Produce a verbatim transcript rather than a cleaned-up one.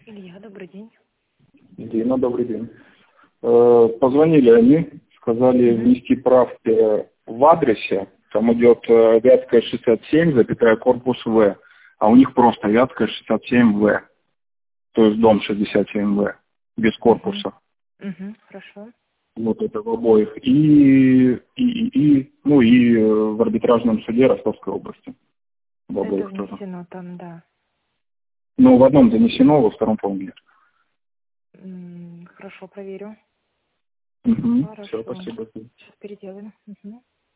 Илья, добрый день. Дина, добрый день. Э, Позвонили они, сказали Мгм. внести правки в адресе. Там идет э, Вятская шестьдесят семь, запятая корпус В. А у них просто Вятская шестьдесят семь В. То есть дом шестьдесят семь В. Без Мгм. корпуса. Мгм. Хорошо. Вот это в обоих. И, и, и, и, ну и э, в арбитражном суде Ростовской области. В Это обоих тоже. внесено там, да. Ну, в одном занесено, во втором, по-моему, нет. М, Хорошо, проверю. Угу. Все, Хорошо. спасибо. Сейчас переделаем. Мгм.